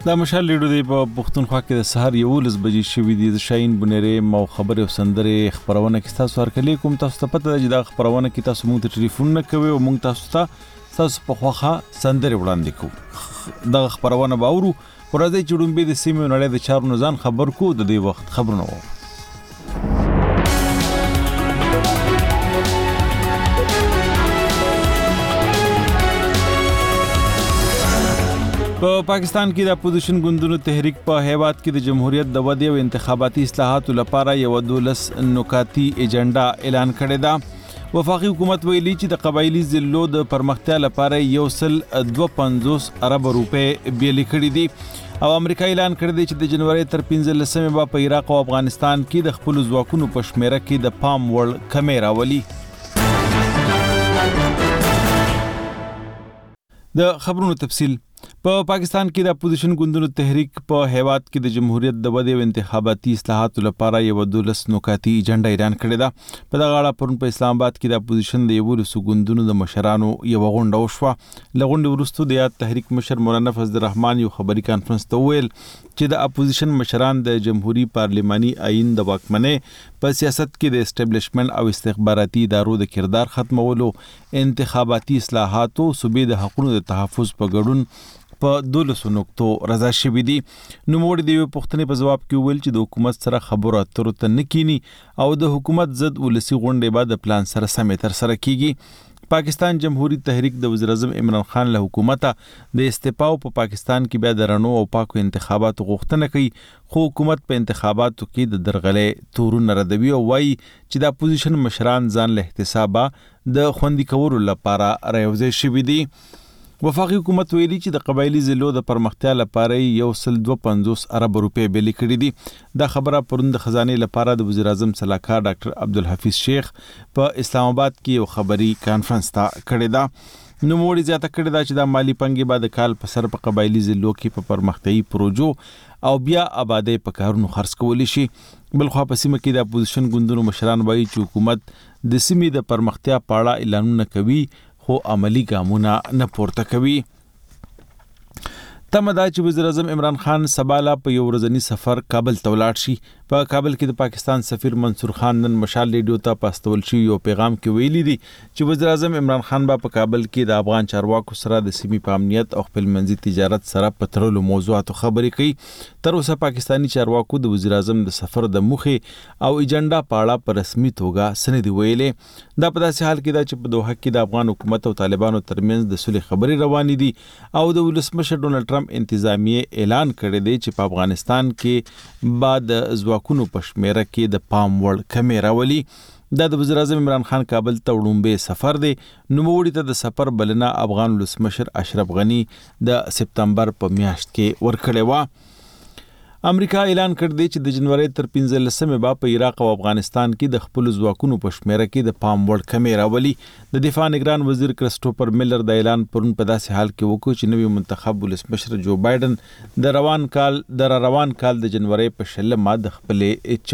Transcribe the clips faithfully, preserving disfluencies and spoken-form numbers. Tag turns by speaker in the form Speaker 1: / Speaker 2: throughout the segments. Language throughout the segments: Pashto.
Speaker 1: دا مشال لیډو دی په پښتونخوا کې د سهار یولس بجې شوې دي. د شاهین بنيرې مو خبرې او سندرې خبرونه کې تاسو ورکلې کوم تاسو ته پته ده چې دا خبرونه کې تاسو موږ ته ټلیفون نه کوي او موږ تاسو ته تاسو په خوخه سندرې وړاندې کوو. دا خبرونه باورو ورځي چې ډومبې د سیمې نړۍ د چارو ځان خبر کو د دې وخت خبرونه وو. په پاکستان کې د اپوزیشن ګوندونو تحریک په هیواد کې د جمهوریت د ودې او انتخاباتي اصلاحاتو لپاره یو دولس نکاتی ایجنډا اعلان کړی دا. وفاقي حکومت ویلي چې د قبایلی ضلعو د پرمختیا لپاره یو سل دوه پنځوس ارب روپے بیل کړي دي او امریکا اعلان کړی دی چې د جنوري تر پنځلسمې به په عراق او افغانستان کې د خپل ځواکونو په شمیره کې د پام وړ کمې راولي. د خبرونو تفصیل. په پاکستان کې د اپوزیشن ګوندونو تحریک په هیواد کې د جمهوریت د ودې او انتخاباتي اصلاحاتو لپاره یو دولس نکاتی ایجنډا اعلان کړی دا. په دغه اړه پرون په اسلام آباد کې د اپوزیشن د یو لسو ګوندونو د مشرانو یو غونډه وشوه. لغونډې وروسته د یاد تحریک مشر مولانا فضل الرحمن یو خبري کانفرنس ته ویل چې د اپوزیشن مشران د جمهوریت پارلماني آئین د واکمنۍ په سیاست کې د اسټابلیشمنت او استخباراتي ادارو د کردار ختمولو، انتخاباتي اصلاحاتو، صوبې د حقوقو د تحفظ په ګډون په دولسو نقطو رضا شوي دي. نوموړي د یو پوښتنې په جواب کې ویل چې د حکومت سره خبرو اترو ته نه کینی او د حکومت ضد ولسی غونډې بعد د پلان سره سمې تر سره کیږي. پاکستان جمهوریت تحریک د وزیر اعظم عمران خان له حکومت د استعفا په پاکستان کې بیا د رڼو او پاکو انتخاباتو غوښتنه کوي، خو حکومت په انتخاباتو کې د درغلې تورونه ردوي او وایي چې د اپوزیشن مشران ځان له احتسابه د خوندي کولو لپاره راوځي شوي دي. وفاقي حکومت ویلي چې د قبایلی ضلعو د پرمختیا لپاره یو سل دوه پنځوس ارب روپے بیل کړي دي. دا خبره پرون د خزانې لپاره د وزیر اعظم صلاحکار ډاکټر عبدالحفیظ شیخ په اسلام آباد کې یو خبري کانفرنس ته کړې ده. نوموړي زیاته کړې ده چې د مالی پنګې بعد کال په سر په قبایلی ضلعو کې په پرمختیايي پروژو او بیا آبادی په کارونو خرڅ کولی شي. بلخوا په سیمه کې د اپوزیشن ګوندونو مشران وایي چې حکومت د سیمې د پرمختیا په اړه اعلانونه کوي خو عملی ګامونه نه پورته کوي. تمه ده چې وزیر اعظم عمران خان سباله په یو ورځنی سفر کابل ته ولاړ شي. په کابل کې د پاکستان سفیر منصور خان نن مشال ریډیو ته پاستول شي یو پیغام کې ویلي دي چې وزیر اعظم عمران خان به په کابل کې د افغان چارواکو سره د سیمې په امنیت او خپل منځي تجارت سره په تړلو موضوعاتو خبرې کوي. تر اوسه پاکستانی چارواکو د وزیر اعظم د سفر د موخې او ایجنډا په اړه په رسمي توګه څه نه دي ویلي. دا په داسې حال کې ده چې په دوحه کې د افغان حکومت او طالبانو ترمنځ د صلح خبرې روانې دي او د ولسمشر ډونالد ټرمپ انتظامیه اعلان کړی دی چې په افغانستان کې بعد ځواکونو په شمیره کې د پام وړ کمې راولي. دا د وزیر اعظم عمران خان کابل ته وړومبی سفر دی. نوموړي ته د سفر بلنه افغان ولسمشر اشرف غنی د سپتمبر په میاشت کې ورکړې وه. امریکا اعلان کړ دی چې د جنوري تر پنځلسمې به په عراق او افغانستان کې د خپل ځواکونو په شمیره کې د پام وړ کمې راولي. د دفاع نگران وزیر کرسټوفر میلر د اعلان پرون په داسې حال کې وکړ چې نوی منتخب ولسمشر جو بایدن د روان کال د روان کال د جنوري په شلمه د خپل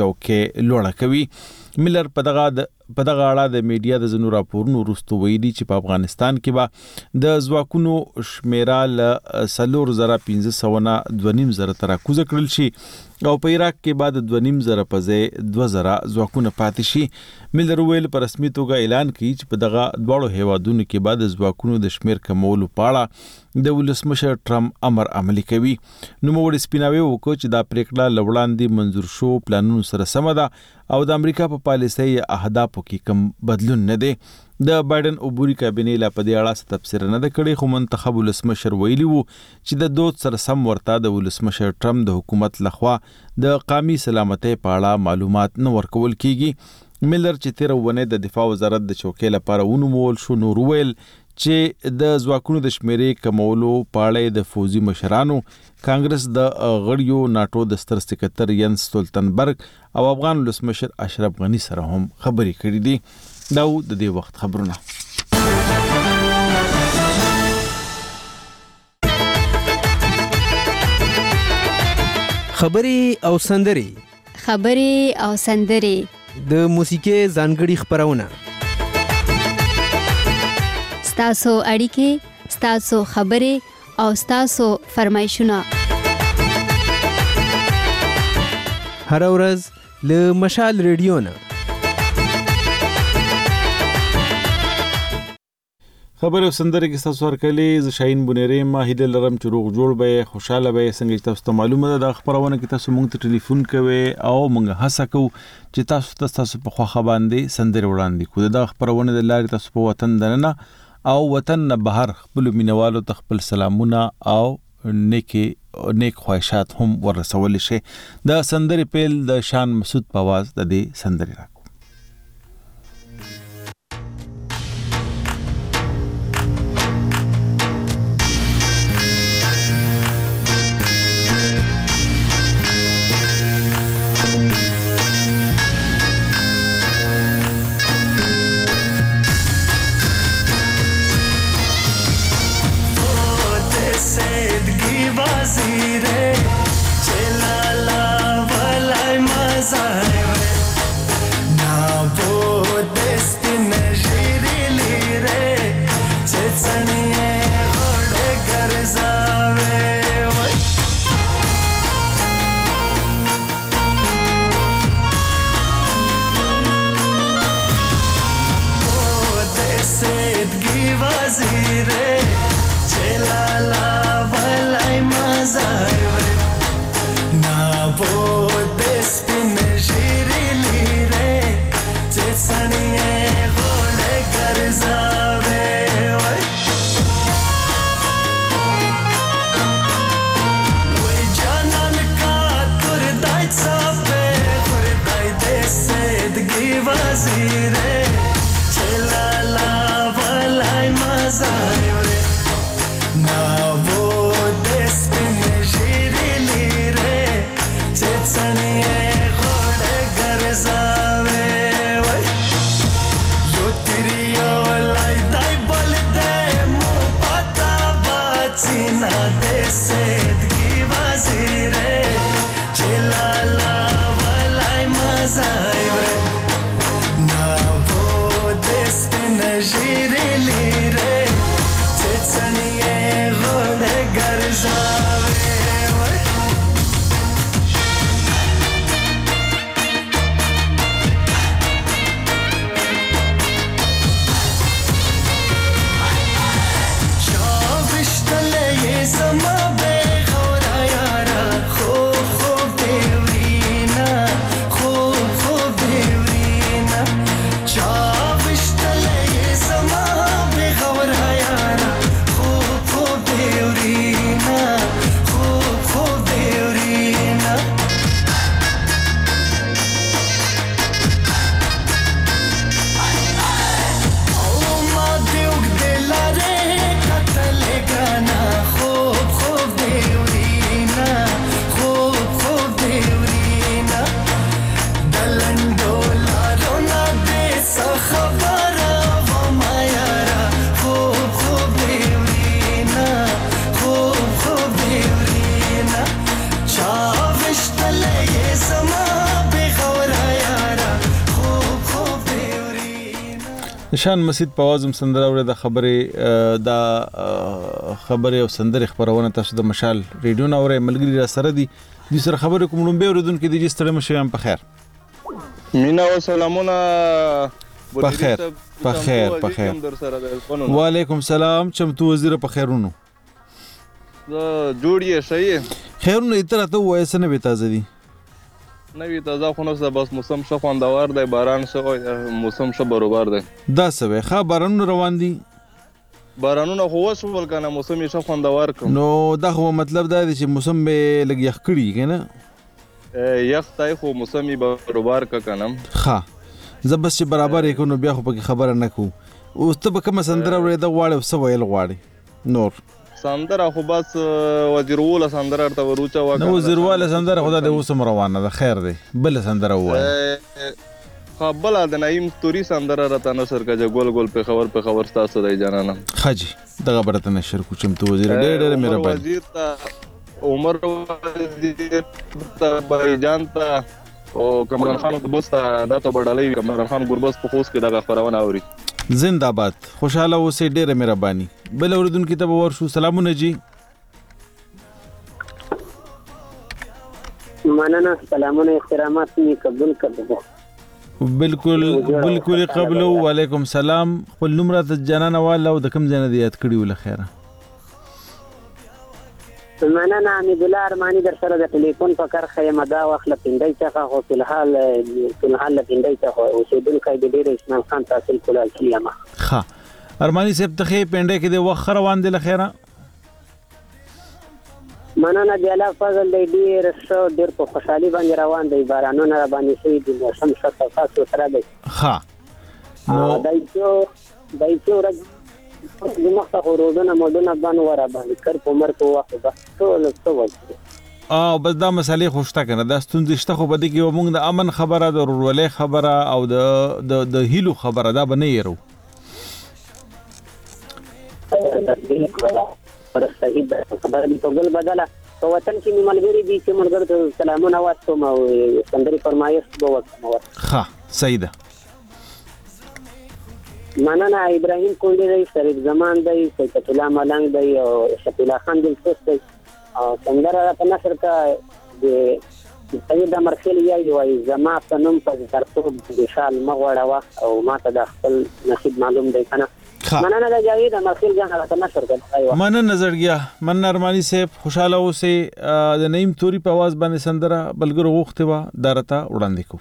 Speaker 1: چوکۍ لوړه کوي. میلر په دغه په دغه اړه د میډیا د زنو راپورونو وروسته ویلي چې په افغانستان کې به د ځواکونو شمیره له څلور زره پنځه سوه نه دوه نیم زره ته راکوزه کړل شي او په عراق کې بعد دوه نیم زره په ځای دوه زره ځواکونه پاتې شي. میلر ویل په رسمي توګه اعلان کوي چې په دغه دواړو هیوادونو کې بعد ځواکونو د شمیر کمولو په اړه د ولسمشر ټرمپ امر عملي کوي. نوموړي سپیناوی وکړ چې دا پریکړه له وړاندې منظور شو پلانونو سره سمه ده او د امریکا په پالیسۍ اهدافو کې کم بدلون نه دی. د بایدن عبوري کابینې لا په دې اړه څه تبصره نه ده کړې، خو منتخب ولسمشر ویلي وو چې د دود سره سم ورته د ولسمشر ټرمپ د حکومت لخوا د قومي سلامتۍ په اړه معلومات نه ورکول کیږي. میلر چې تیر ونه د دفاع وزارت د چوکۍ لپاره ونومول شو، نور ویل چې د ځواکونو د شمیرې کمولو په اړه د فوزي مشرانو، کانګرس د غړیو، ناټو د ستر سکرټر ینس ستولتنبرګ او افغان ولسمشر اشرف غنی سره هم خبرې کړې دي. دا د دې وخت خبرونه.
Speaker 2: خبرې او سندرې
Speaker 3: خبرې او سندرې
Speaker 2: د موسیقي ځانګړي خبرونه
Speaker 3: ستاسو اړیکې، ستاسو خبرې او ستاسو فرمایشونه
Speaker 2: هر ورځ له مشال ریډیو نه
Speaker 1: خبر او سندره کې تاسو ورکلې ز شاهین بنيري ما هیله لرم چې روغ جوړ به خوشاله به څنګه تاسو ته معلومه ده د خبرونه کې تاسو مونږ ته ټلیفون کوي او مونږ هڅه کوو چې تاسو ته تاسو په خواخه باندې سندره وړاندې کوو د خبرونه د لارې تاسو په وطن دننه او وطن نه بهر خپل مینوالو ته خپل سلامونه او نیکی نیک خواهشات هم ورسول شي د سندره پیل د شان مسعود په आवाज د دې سندره راکو شان مسعود په आवाज سندره وره د خبره د خبره او سندره خبرونه تاسو د مشال ریډیو نه اورې ملګری را سره دي د سره خبره کوم لومبه اوردونکو د جستړه مشم په خیر
Speaker 4: مینا و سلامونه
Speaker 1: په خیر په خیر په خیر وعلیکم سلام چمتو وزیر په خیرونو
Speaker 4: جوړی شي
Speaker 1: خیرونو اتره ته وایس نه به تازه دي
Speaker 4: نوی تازه خو نو بس موسم ښه خوندور دی باران ښه موسم ښه برابر دی
Speaker 1: دا سوي ښه باران روان دي
Speaker 4: بارانونه خو وسول کنه موسم یې ښه خوندور کوم
Speaker 1: نو دا خو مطلب دا دی چې موسم به لګ یخ کړي کنه
Speaker 4: یخ تای خو موسم یې برابر ک کنه
Speaker 1: ښه زبس چې برابر یې کو نو بیا خو پکې خبره نه کو اوس ته به کوم سندره ورې دا غواړي وسو ویل غواړي نور
Speaker 4: سندره خو بس وزیرواله سندره ته وروچا وکړه
Speaker 1: نو وزیرواله سندره خدا د اوسم روانه ده خیر دی بل سندره وای
Speaker 4: خپل د نعیم ستوري سندره راته نشر کجه ګول ګول په خبر په خبر تاسو دی جانانه
Speaker 1: خجی دغه برته نشر کو چم تو وزیر ډېر ډېر مهرباني
Speaker 4: وزیر ته عمر وزیر ته بای جان ته او کمران خان ګربز ته دا ته بډالې کمران خان ګربز په خوست کې دغه خبرونه اوري
Speaker 1: زنده‌باد خوشاله اوسې ډېر مهرباني بل اوردونکو ته ورشو سلامونه جی
Speaker 5: مننه، سلامونه احترامات می قبول کړو.
Speaker 1: بالکل بالکل قبل. وعلیکم سلام. خپل نوم راته جنانه والا او د کوم ځای نه دی یاد کړي ول خیره؟
Speaker 5: مننه حمید الله ارمانی در سره د ټلیفون په کرخه یم دا وخت له پندای څخه خو په الحال په الحال له پندای څخه اوسېدونکی د ډېر اسلام خان تحصیل کولای کیم.
Speaker 1: ښه ارمانی صاحب ته پندای کې د وخت روان دی لخيره؟
Speaker 5: مننه دی الله فضل دی ډېر ښه ډېر په خوشحالي باندې روان دی. بارانونه را باندې شوي دي، موسم ښه صفا سوتره دی.
Speaker 1: ښه
Speaker 5: نو دای څو دای څو ورځ زموږ خو روزونه مودونه باندې ورا باندې کړ په مر په وخت بس ټول څه وځي.
Speaker 1: او بس دا مسالې خوشته کنه دا ستونزې شته خو بده کې موږ د امن خبره د ورولې خبره او د د د هیلو خبره دا بنه یرو.
Speaker 5: پر صحیح ده خبره دې په ګل بدله په وطن کې ملګری دي چې ملګری ته سلامونه واستم او سندري فرمایش به وکم.
Speaker 1: ښه صحیح ده.
Speaker 5: مننه ابراهیم کونډې دی، شریف زمان دی، سید الله ملنګ دی او شفیع الله خان دلسوس دی. او سندره په نشر کا د سید امرخیل یای وای زما په نوم په ترتیب د شال مغوړه او ماته د خپل نصیب معلوم دی کنه. مننه د جاوید امرخیل جان په نشر کا.
Speaker 1: مننه نظرګیا من ارمانی صاحب خوشاله اوسه. د نیم توري په आवाज باندې سندره بلګرو غوښته و دارته وړاندې کو.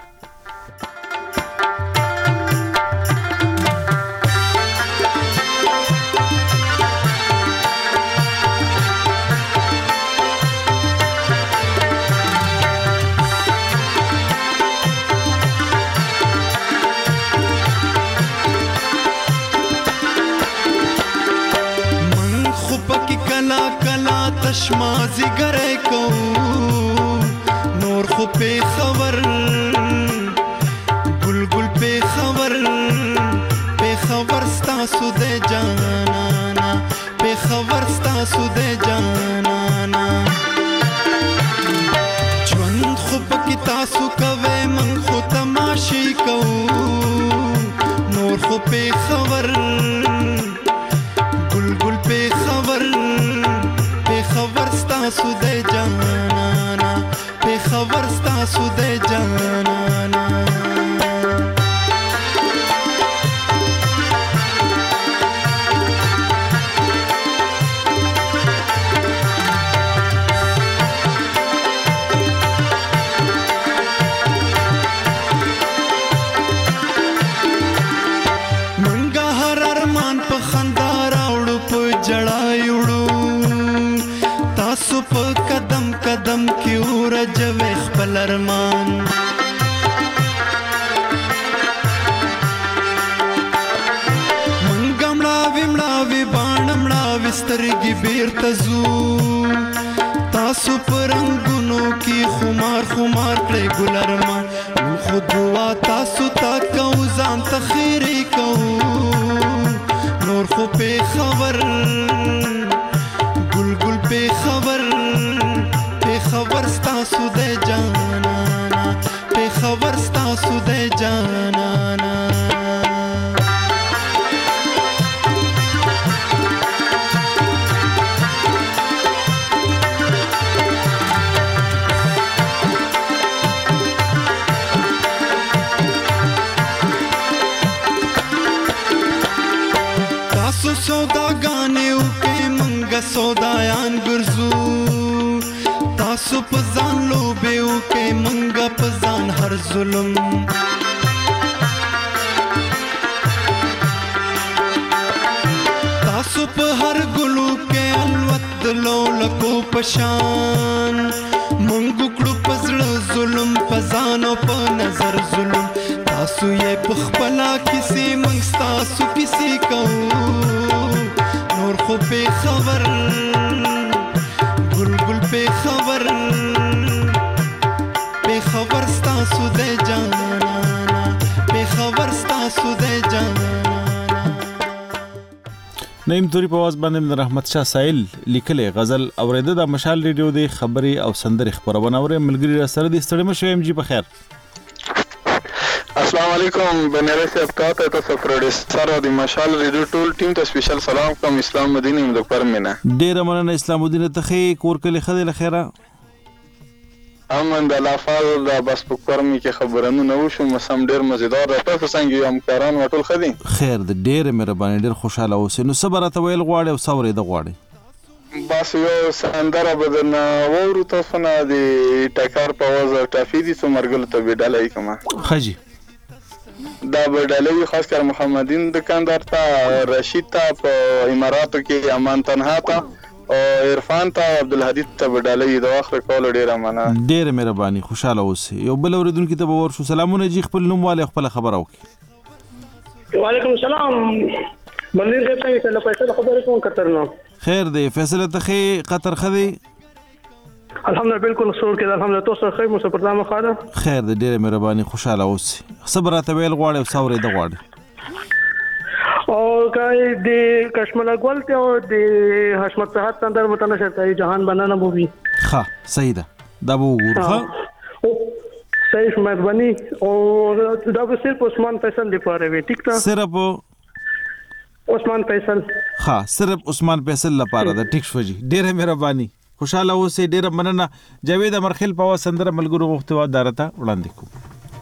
Speaker 6: تشمازی گره کو نور خو پی خبر گل گل پی خبر پی خبر ستاسو دے جانانا پی خبر ستاسو دے جانانا جوند خو پکی تاسو کوے من خو تماشی کو نور خو پی خبر گل گل پی خبر خبر ستاسو دے جانانا پہ خبر ستاسو دے جانانا. منگا ہر ارمان پہ خندار اوڑو پہ جڑائی اوڑو تاسو په قدم قدم کې ورجوي خپل ارمان. منګ مړاوي مړاوي باڼ مړاوي سترګې بیرته ځو تاسو په رنګونو کې خمار خمار کړئ ګل ارمان. خو دعا تاسو تا کو ځان ته خیرې کو نور خو په خبر گل گل پہ خبر پہ خبر ستاسو دے جانانا پہ خبر ستاسو دے جانانا. تاسو سودا گانے اوکے منگا سودایان ګرځو تاسو په ځان لوبه وکې منګه په ځان هر ظلم. تاسو په هر ګلو کې الوت لولکو پشان منګ کړو پزړه ظلم په ځان او په نظر ظلم. تاسو یې په خپل کیسې منګ تاسو کیسې کو نور خو په خبر گل گل په خبر په خبر ستاسو دے جانانا په خبر ستاسو دے جانانا.
Speaker 1: نیم توري په आवाज باندې رحمت شاه سایل لیکلې غزل اوریده د مشال ریډیو دی خبري او سندري خبرونه اورې ملګری را سره دي ستړي مشه ام جی په خیر.
Speaker 4: السلام علیکم بنره صاحب کا ته تاسو فرډ سره د مشال ریډیو ټول ټیم ته سپیشل سلام کوم اسلام مدینه مدکر مینا
Speaker 1: ډیر مننه اسلام مدینه ته خې کور کلی خدای له خیره.
Speaker 4: امن د الله فضل دا بس په کورمي کې خبرونه وشو مسم ډیر مزیدار ده تاسو څنګه یو همکاران ټول خدي
Speaker 1: خیر د ډیر مهرباني ډیر خوشاله اوسئ نو صبر ته ویل غواړي او صبر د غواړي
Speaker 4: بس یو سندره بدن وورو تاسو نه دی ټکر په وزه ټافي دي څومرګل ته بدلای کما
Speaker 1: خجی
Speaker 4: دا بدلای خاص کر محمدین دکاندار ته رشید ته په اماراتو کې امان تنها ته او عرفان ته عبدالحدید ته بدلای د اخر کول ډیره مننه
Speaker 1: ډیره مهرباني خوشاله اوسئ یو بل اوریدونکو ته به ورشو سلامونه جی خپل نوم والے خپل خبر اوکي
Speaker 7: وعلیکم السلام منیر صاحب څنګه څه پیسې خبرې کوم قطر نو
Speaker 1: خیر دی فیصله ته قطر خدي
Speaker 7: الحمدلله بالکل سور کې الحمدلله تاسو خیر مو سپر دامه خاله
Speaker 1: خیر دی ډیره مهرباني خوشاله اوسئ صبر ته ویل غواړي او صبر د غواړي
Speaker 7: او کای د کشملا ګل ته او د حشمت صحت اندر متنشر ته جهان بنانا مووی
Speaker 1: ها صحیح ده دا به وګورخه
Speaker 7: او صحیح مهرباني او دا به صرف عثمان فیصل لپاره وي ټیک ده
Speaker 1: صرف
Speaker 7: عثمان فیصل
Speaker 1: ها صرف عثمان فیصل لپاره ده ټیک شو جی ډیره مهرباني خوشاله اوسئ ډیره مننه جاوید امرخیل په وسندره ملګرو غوښتو دارته وړاندې کوم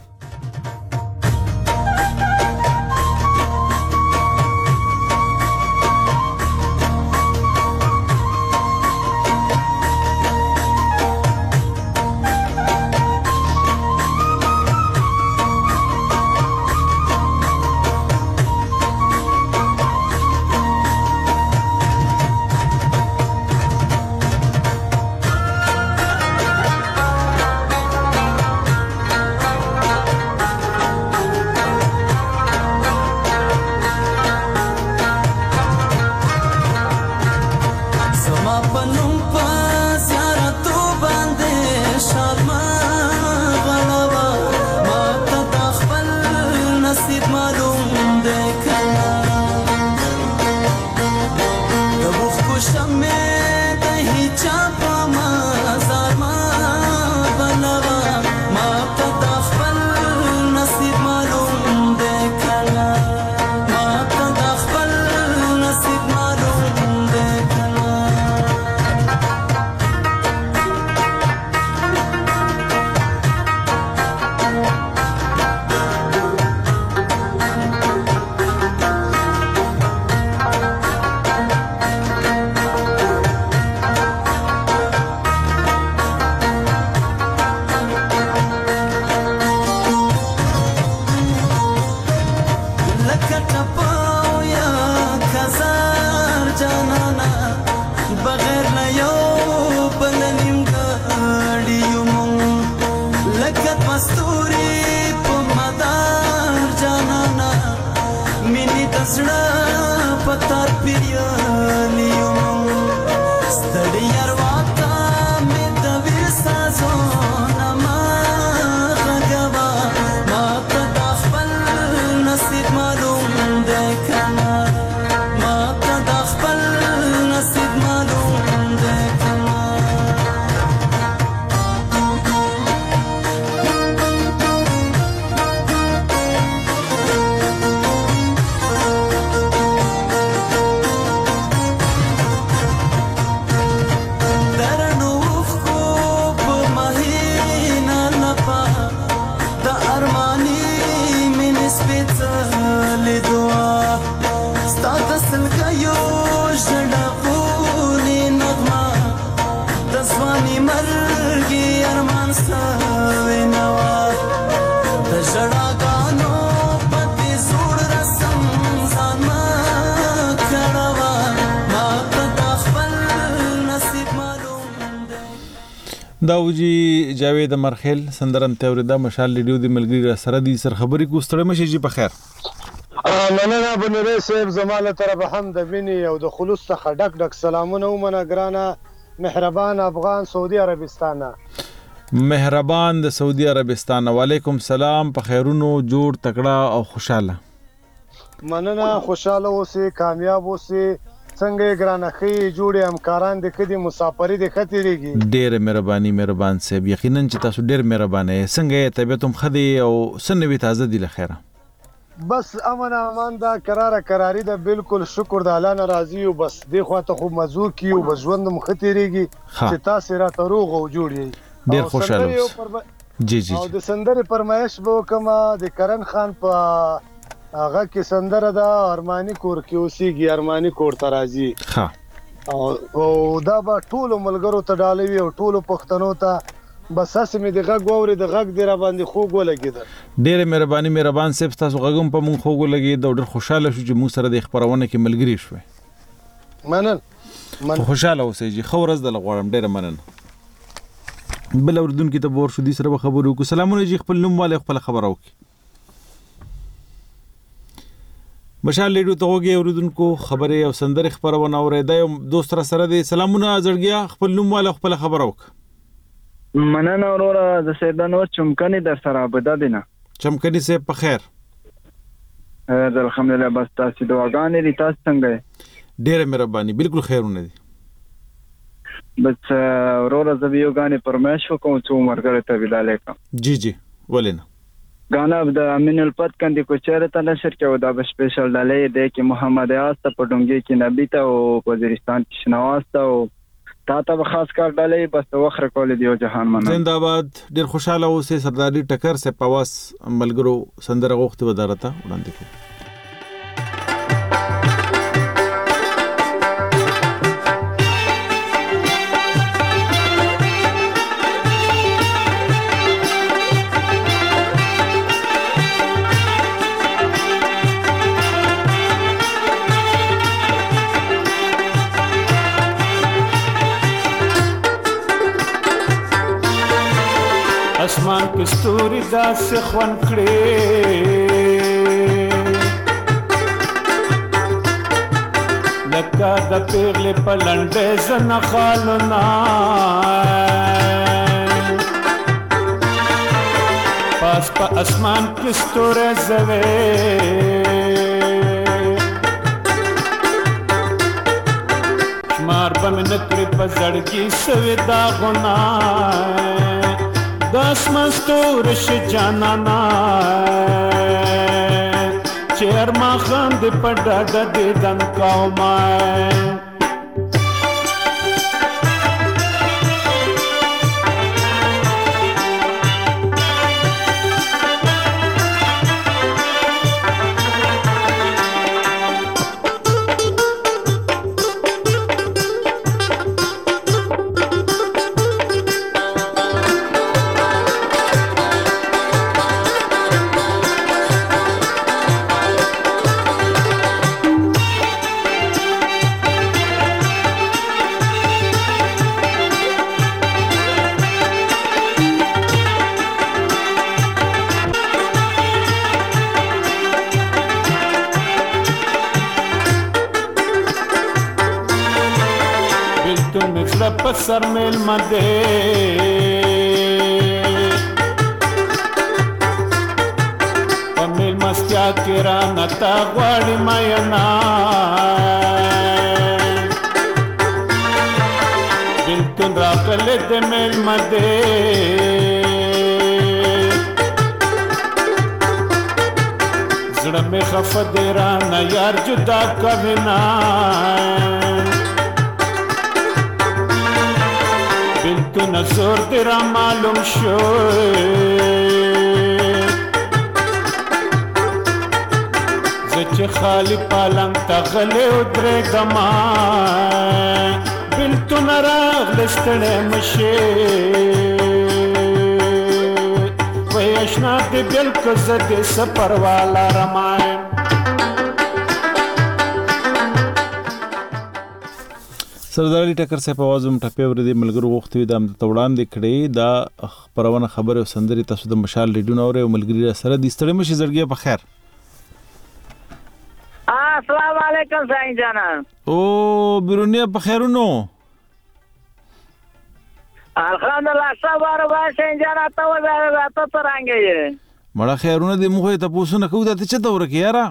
Speaker 1: داوجی جاوید مرخیل سندرم توردا مشال لیډیو دی ملګری سره دی سر خبرې کو ستړی مشي جی په خیر
Speaker 8: مننه بنره صاحب زماله طرف هم د ویني او د خلوص څخه ډک ډک سلامونه ومنه ګرانه مهربان افغان سعودي عربستان
Speaker 1: مهربان د سعودي عربستان وعلیکم سلام په خیرونو جوړ تکړه او خوشاله
Speaker 8: مننه خوشاله اوسئ کامیاب اوسئ څنګه ګرانخي جوړې همکاران د کدي مسافری د خطرېږي
Speaker 1: ډېر مهرباني مهربان صاحب یقینا چې تاسو ډېر مهربانه یې څنګه طبيعتم خدي او سنوي تازه دي لخيره
Speaker 8: بس امن امان دا قرار قراری دا بالکل شکر د الله ناراضي او بس دی خو ته خو مزو کیو بژوند مختيريږي چې تاسو را تروغ او جوړي
Speaker 1: ډیر خوشاله اوسه. جی جی
Speaker 8: او د سندرې فرمایش به وکم د کرن خان په هغه کې سندره ده ارماني کور کې اوسېږي ارماني کور ته راځي.
Speaker 1: ها
Speaker 8: او دا به ټولو ملګرو ته ډالۍ وي او ټولو پښتنو ته بس هسې مې د غږ واورې د غږ دې را باندې خوږ ولګېده.
Speaker 1: ډېرې مهرباني مهربان صاحب ستاسو غږ هم په موږ خوږ ولګېد او ډېر خوشحاله شو چې موږ سره د خپرونه کې ملګري شوې.
Speaker 8: منن
Speaker 1: خوشحاله اوسئ جي ښه ورځ درله غواړم. ډېره مننه. بل اورېدونکي ته به ورشو دې سره به خبرې وکړو. سلامونه جي خپل نوم والی خپله خبره وکړي. مشال ریډیو ته غوږی اورېدونکو خبرې او سندرې خپرونه اورئ. دا یو دوست را سره دی. سلامونه زړګیا خپل نوم والی خپله خبره وکړه.
Speaker 9: مننه وروره د سیدانو چمکني در سره عبده دینه.
Speaker 1: چمکني صاحب په خیر؟
Speaker 9: الحمدلله بس تاسو دعاګانې دي. تاسو څنګه یې؟
Speaker 1: ډېره مهرباني بالکل خیرونه دي.
Speaker 9: بس وروره زه به یو غانې فرمایش وکړم څو ملګرو ته ویلالی کړم.
Speaker 1: جی جی ولې نه.
Speaker 9: गाना द अमीन उल्पत कंदी को चेहरे ता नशर के वदा स्पेशल डाले दे कि मोहम्मद यास ता पडोंगे की नबी ता ओ वजीरिस्तान की शनवास ता ओ تا ته خاص کار डाले बस وخر کول دیو جهان مننه.
Speaker 1: زنده‌باد. ډیر خوشاله اوسئ. سرداری ټکر سے پواس ملګرو سندره غوښته ودارته وړاندې کړو.
Speaker 10: اسمان کې ستوري داسې خوان کړې لکه د پیغلې په لنډې زنه خالونه پاس په اسمان کې ستوري زوي شمار به مې نکړې په زړګي سوي داغونه دس مستور ش جانانا چیر ما خند پډا د دن قومه سر میل مده په میل مستیا کې را نتا غواړي مینا بلکل راغله د میل مده زړه مې خفه دی را نه یار جدا کوینا تو نظر تیرا معلوم شو زچ خالی پالنگ تا غلی ادره گما بل تو نراغ لستڑے مشی وی اشنا دی بل کزد سپر والا رمائے.
Speaker 1: سردار ټکر صاحب आवाज هم ټپه ور دي ملګرو وخت وي د توړاندې کړي دا پرونه خبره او سندري تاسو د مشال ریډیو نور او ملګری سره د ستړي مشي زړګي په خیر.
Speaker 11: السلام علیکم ساين جانا.
Speaker 1: او بیرونی په خیرونو.
Speaker 11: الحمدلله صبر واسه جانا ته وځه ته ترانګي.
Speaker 1: مړه خیرونه دې موږ ته پوښتنه کوو ته چې ته ورکی یاره.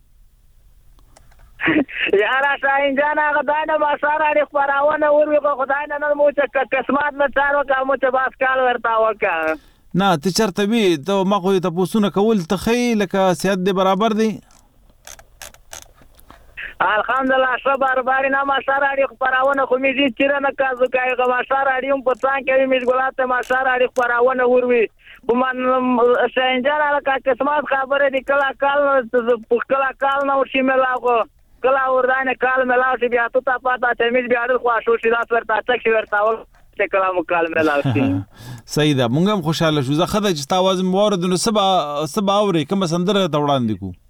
Speaker 11: یارا ساين جانا غدانه باسار اړ خبرونه ورغه خدای نه نو چې قسمت نه چارو کوم چې باس کال ورتا وکا
Speaker 1: نه ته چرته وی ته ما خو ته پوسونه کول ته خې لکه سیادت دی برابر دی
Speaker 11: الحمدلله ښه بارباري نه مسا راډیو خپرونه خو مې دې چیرې نه کازو کوي که مسا راډیو په څنګ کې مې ګلات ته مسا راډیو خپرونه وروي خو من شاهینجان هغه قسمت خبرې دي کله کال کله کال نه ورشي ملاغو کله وردانه کال ملاو شي بیا ته تا پاته چې مې بیا ډېر خوښ شو چې دا ورته تک ورته ول چې کله مو کال ملاو شي
Speaker 1: صحیح ده مونږ هم خوشاله شو زه خدای چې تاسو مورد نو سبا سبا اوري کوم سندره ته وړاندې کو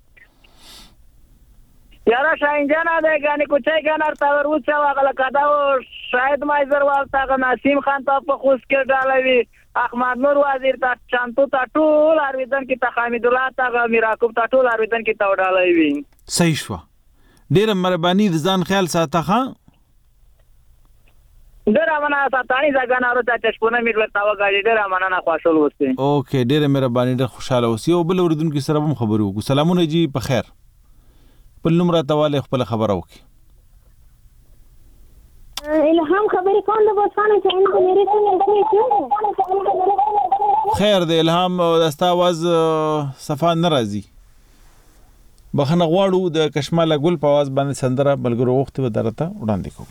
Speaker 11: یاره شاهینجان ده غانې کوچای ګانر تا ورڅ واغله کدا شاید مایزر والتا نسیم خان ته په خوش کې ډالوي احمد نور وزیر ته چانتو تا ټول ارویدن کې ته حمید الله تا میراکوب تا ټول ارویدن کې تا ډالوي
Speaker 1: صحیح شو ډیر مهرباني د ځان خیال ساته ښه
Speaker 11: ډیر امانه ساتانی ځګان اورو ته چشپونه مې ورته وګاړي ډیر امانه نه خوشاله اوسئ
Speaker 1: اوکې ډیر مهرباني ډیر خوشاله اوسئ او بل اوردونکو سره هم خبرو وکړو سلامونه جی په خیر په نمبر تاواله خپل خبر اوکي
Speaker 12: الهام خبرې کوم د بوسانه چې ان کو میرے څنګه
Speaker 1: خیر د الهام دستا आवाज صفا ناراضي بخنه غواړو د کشماله ګل په आवाज باندې سندره بلګرو وخت و درته وړاندې کوم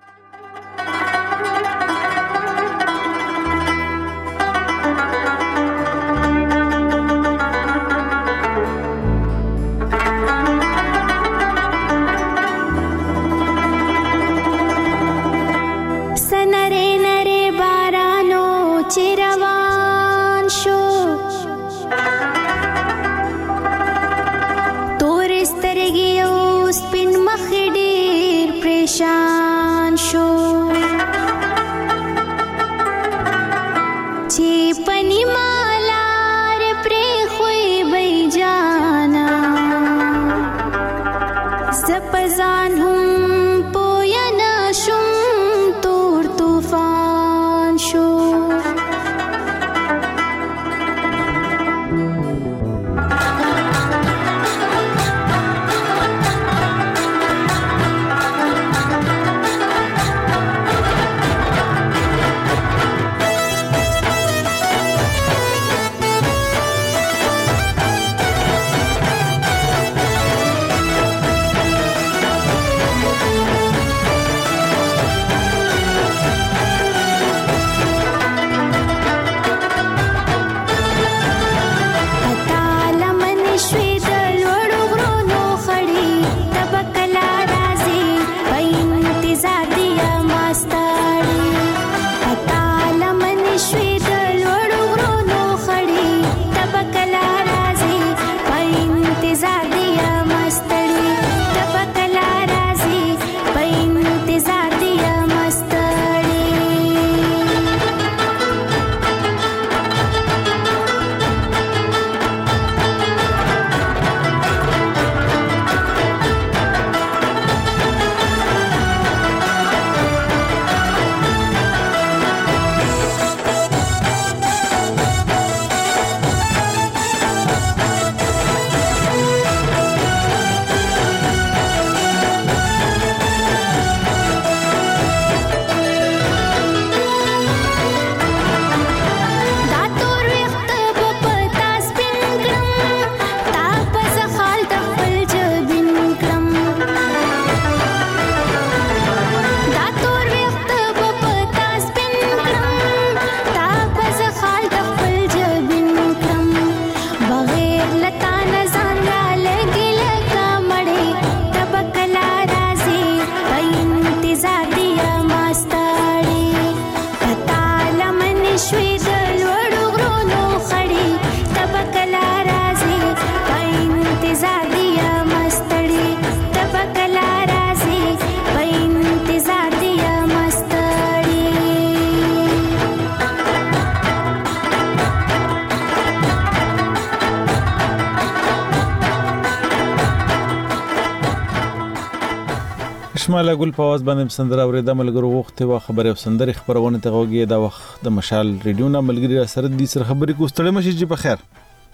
Speaker 1: کشماله ګل په आवाज باندې سندره اوریدا ملګرو وخت وا خبره سندره خبرونه ته غوږی دا وخت د مشال ریډیو نه ملګری سره دي سره خبرې کو ستړي مشي جی په خیر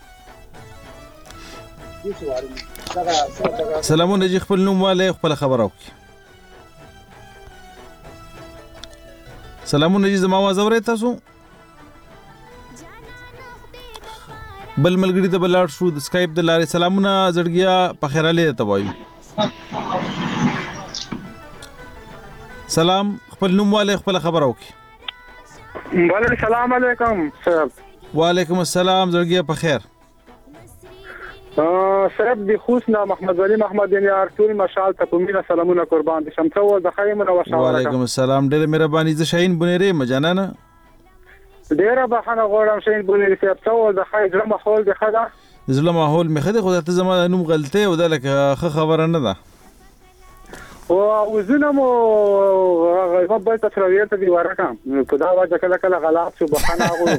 Speaker 1: سلامونه جی خپل نوم والے خپل خبر اوکي سلامونه جی زما आवाज اورئ تاسو بل ملګری ته بلار شو د اسکایپ د لارې سلامونه زړګیا په خیر علي ته وایو سلام خپل نوم والے خپل خبر وکي
Speaker 13: بله سلام علیکم صاحب
Speaker 1: وعلیکم السلام زړګي په خیر
Speaker 13: صاحب د خوسنا محمد ولی محمد یار ټول مشال ته په مینا سلامونه قربان دي شم ته د خیمه وشاوره
Speaker 1: وعلیکم السلام ډېر مهرباني ز شاهین بنيري مجانانه
Speaker 13: ډېر بخنه غواړم شاهین بنيري صاحب ته د خیر ماحول د خدا
Speaker 1: زله ماحول مخه د خدای ته زما نوم غلطه او د لکه خبره نه ده
Speaker 13: او وزنه مو غیبه بل تفریات دی ورکم په دا وجه کله کله غلط شو بخنه غو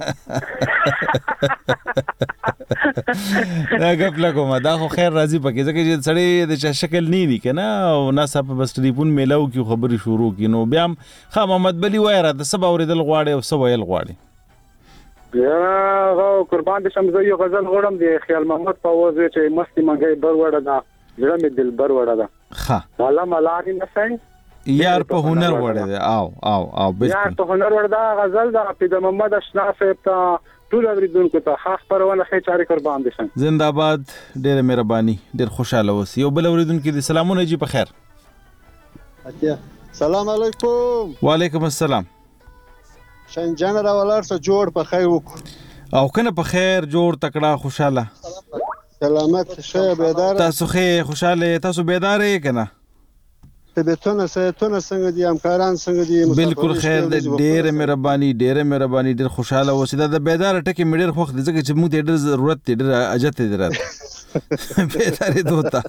Speaker 1: دا غفله کومه دا خو خیر راځي پکې ځکه چې سړی د شکل نه ني کنه او ناسا په بس ټلیفون میلاو کی خبري شروع کینو بیا خا محمد بلی وایره د سبا اوریدل غواړي او سبا یل غواړي
Speaker 13: یا قربان دي شم زه یو غزل غوړم دی خیال محمد په وځي چې مستی منګي بر وړه دا زړه مې دل بر وړه دا
Speaker 1: ها
Speaker 13: والا ملاري نه سي
Speaker 1: یار په هنر وړه دی او او او بالکل
Speaker 13: یار په هنر وړه دا غزل دا په محمد اشنا صاحب ته ټول اوریدونکو ته خاص پرونه خې چاري قربان دي شم
Speaker 1: زنده‌باد ډېر مهرباني ډېر خوشاله اوسئ یو بل اوریدونکو دي سلامونه جی په خیر
Speaker 14: اتیا سلام علیکم
Speaker 1: وعلیکم السلام
Speaker 14: شنجان را ولر سره جوړ په خیر وک
Speaker 1: او کنه په خیر جوړ تکړه خوشاله
Speaker 14: سلامت شه بیدار
Speaker 1: تاسو خې خوشاله تاسو بیدار یې کنه
Speaker 14: طبيعتونه سيتونه څنګه دي همکاران څنګه دي
Speaker 1: بالکل خیر ډېر مهرباني ډېر مهرباني ډېر خوشاله اوسئ دا بیدار ټکی مې ډېر خوښ دي ځکه چې موږ ډېر ضرورت دي ډېر اجت دي راته بیداری دوتا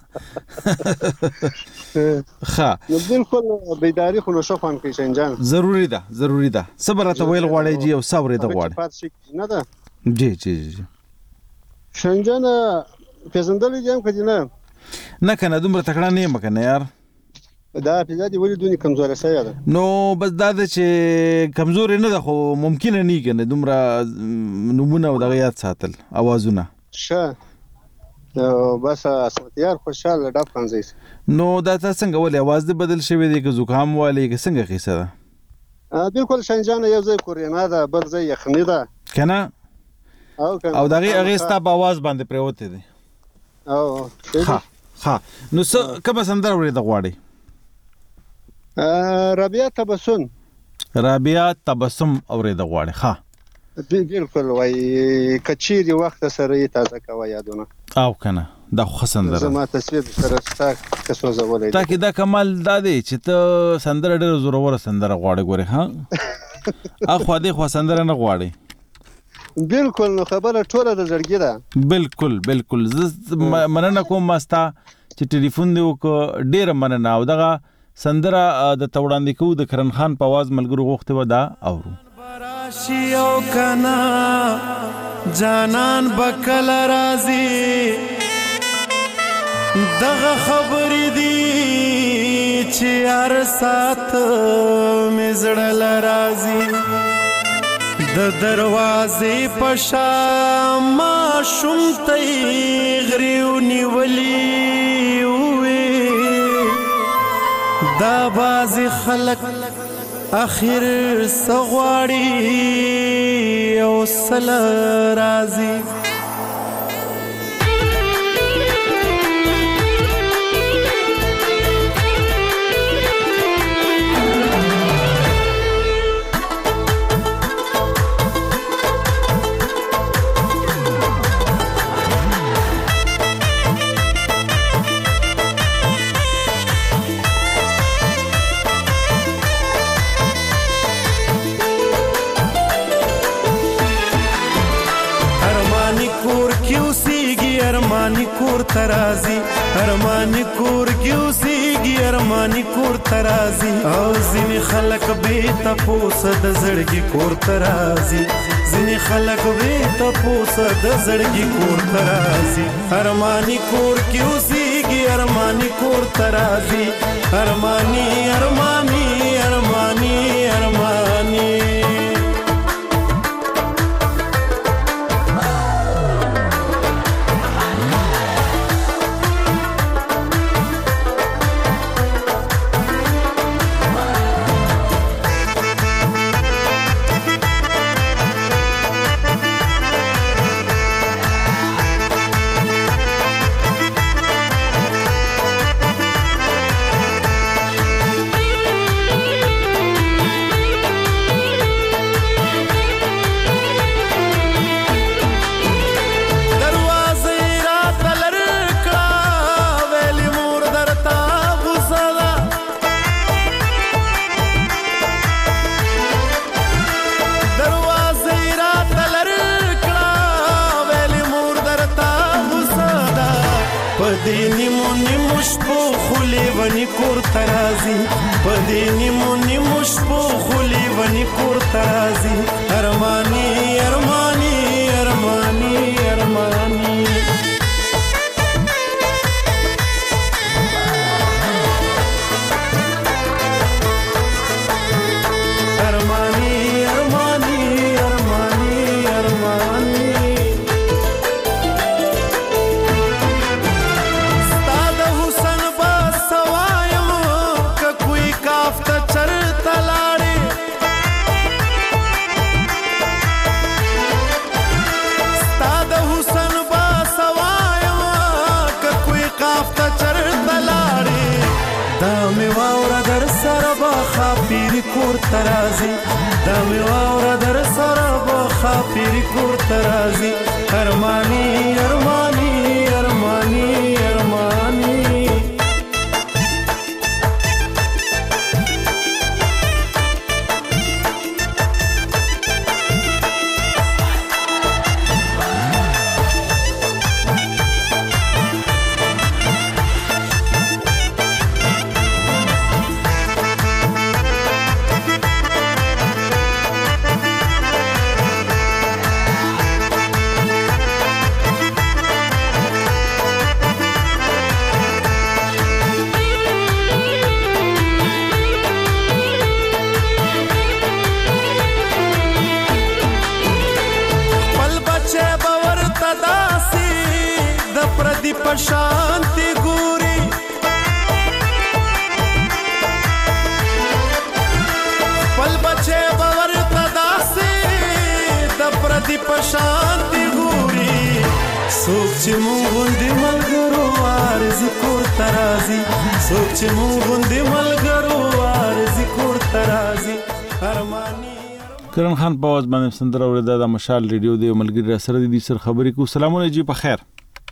Speaker 1: ښه
Speaker 14: نو بالکل بیداری خو نشو خوان کې شنجان
Speaker 1: ضروری ده ضروری ده صبر ته ویل غواړي جی او صبر ته غواړي
Speaker 14: نه ده
Speaker 1: جی جی جی
Speaker 14: شنجان پیژندل دي هم کدي نه
Speaker 1: نه کنه دومره تکړه نه مکنه یار
Speaker 14: دا پیژادي ولې دونی کمزوري سي ده
Speaker 1: نو بس دا چې کمزوري نه ده خو ممکن نه کنه دومره نمونه او دغه یاد ساتل اوازونه
Speaker 14: شه بس اسمتيار خوشاله ډاپ کنځي
Speaker 1: نو دا تاسو څنګه ولې आवाज دې بدل شوی دی که زکام والی که څنګه قصه
Speaker 14: ده بالکل شنجان یو ځای کورینا ده بل ځای یخنی ده
Speaker 1: کنه
Speaker 14: او کنه
Speaker 1: او دغه هغه ستا په आवाज باندې پروته دي
Speaker 14: او
Speaker 1: ها ها نو څه کوم سندره ورې د غواړي
Speaker 14: رابعه تبسم
Speaker 1: رابعه تبسم اورې د غواړي ها
Speaker 14: بالکل وای کچيري وخت سره یې تازه کوي یادونه
Speaker 1: او کنه دا خو سندره
Speaker 14: زما تصویر سره ستا کسو زولې
Speaker 1: تا کې دا کمال دا دی چې ته سندره ډېر زوره سندره غواړي ګوري ها اخو دې خو سندره نه غواړي
Speaker 14: بالکل نو خبره ټوله د زړګي ده
Speaker 1: بالکل بالکل مننه کوم مستا چې ټلیفون دی وک ډېر مننه او دغه سندره د توړاندې کو د کرن خان په आवाज ملګرو غوښته و دا اورو
Speaker 6: براشیو کنا جانان بکل رازی دغه خبرې دی چې هر سات مزړل رازی د دروازې پشا ما شومتې غریو نیولی دا بازی خلق اخر سغواړي او سل رازي ارمانی کور ترازی ارمانی کور کیوسیږي ارمانی کور ترازی او ځینې خلک به تاسو د زړګي کور ترازی ځینې خلک به تاسو د زړګي کور ترازی ارمانی کور کیوسیږي ارمانی کور ترازی ارمانی ارمانی ارمانی ارمانی پدې نیمو نیمو شپو خو لیونی کور ته راځي پدې نیمو نیمو شپو خو لیونی کور ته راځي ارمانی ارمانی ارمانی ارمانی کور ترازی دا می واورا در سره بخا پیری کور ترازی ارمانی ارمانی ارمانی ارمانی शांति गुरी पल बचे बवर तदासी द प्रदीप शांति गुरी सोच मुंगुंदी मलगरो आरज़ कोर तराजी सोच मुंगुंदी मलगरो आरज़ कोर तराजी अरमानी
Speaker 1: کرن خان په आवाज باندې سندره اوریدا د مشال ریډیو دی ملګری سره د سر خبرې کو سلامونه جی په خیر